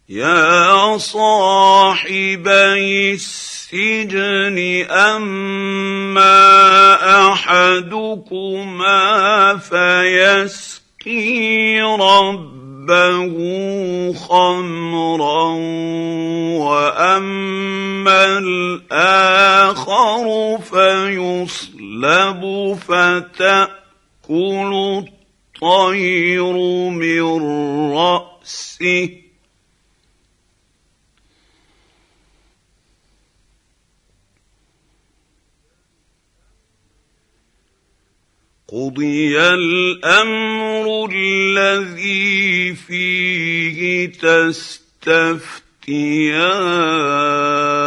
يا صاحبي السجن أما أحدكما فيسقي ربه خمرا وأما الآخر فيصلب فتأكل الطير من رأسه قضي الأمر الذي فيه تستفتيان